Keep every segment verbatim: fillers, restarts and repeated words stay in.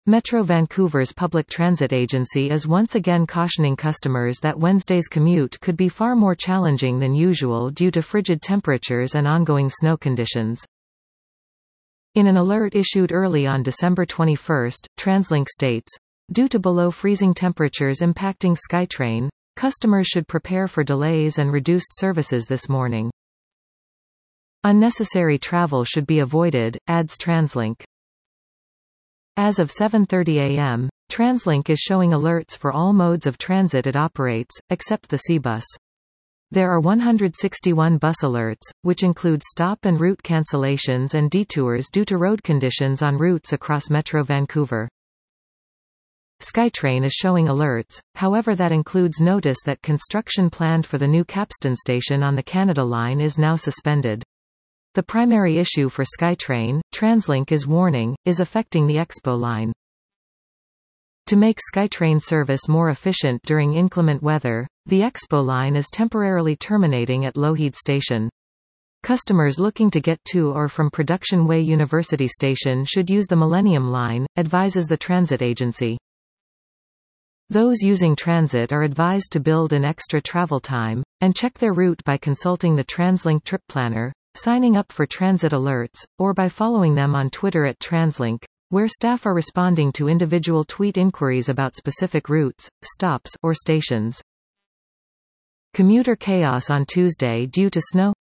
Metro Vancouver's public transit agency is once again cautioning customers that Wednesday's commute could be far more challenging than usual due to frigid temperatures and ongoing snow conditions. In an alert issued early on December twenty-first, TransLink states, "Due to below-freezing temperatures impacting SkyTrain, customers should prepare for delays and reduced services this morning. Unnecessary travel should be avoided," adds TransLink. As of seven thirty a m, TransLink is showing alerts for all modes of transit it operates, except the C-Bus. There are one hundred sixty-one bus alerts, which include stop and route cancellations and detours due to road conditions on routes across Metro Vancouver. SkyTrain is showing alerts, however that includes notice that construction planned for the new Capstan station on the Canada Line is now suspended. The primary issue for SkyTrain, TransLink is warning, is affecting the Expo line. To make SkyTrain service more efficient during inclement weather, the Expo line is temporarily terminating at Lougheed Station. Customers looking to get to or from Production Way University Station should use the Millennium Line, advises the transit agency. Those using transit are advised to build in extra travel time, and check their route by consulting the TransLink Trip Planner, signing up for transit alerts, or by following them on Twitter at TransLink, where staff are responding to individual tweet inquiries about specific routes, stops, or stations. Commuter chaos on Tuesday due to snow.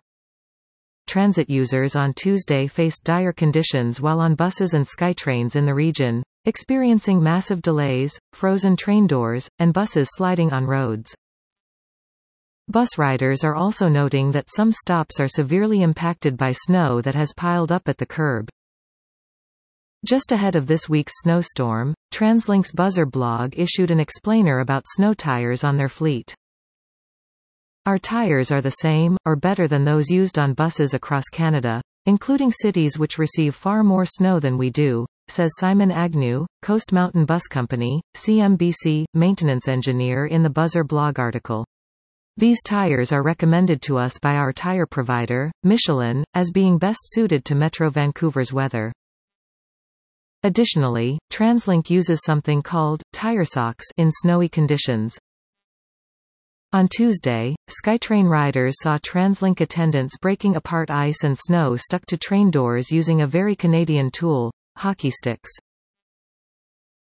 Transit users on Tuesday faced dire conditions while on buses and SkyTrains in the region, experiencing massive delays, frozen train doors, and buses sliding on roads. Bus riders are also noting that some stops are severely impacted by snow that has piled up at the curb. Just ahead of this week's snowstorm, TransLink's Buzzer blog issued an explainer about snow tires on their fleet. "Our tires are the same, or better than those used on buses across Canada, including cities which receive far more snow than we do," says Simon Agnew, Coast Mountain Bus Company, C M B C, maintenance engineer in the Buzzer blog article. "These tires are recommended to us by our tire provider, Michelin, as being best suited to Metro Vancouver's weather." Additionally, TransLink uses something called tire socks in snowy conditions. On Tuesday, SkyTrain riders saw TransLink attendants breaking apart ice and snow stuck to train doors using a very Canadian tool, hockey sticks.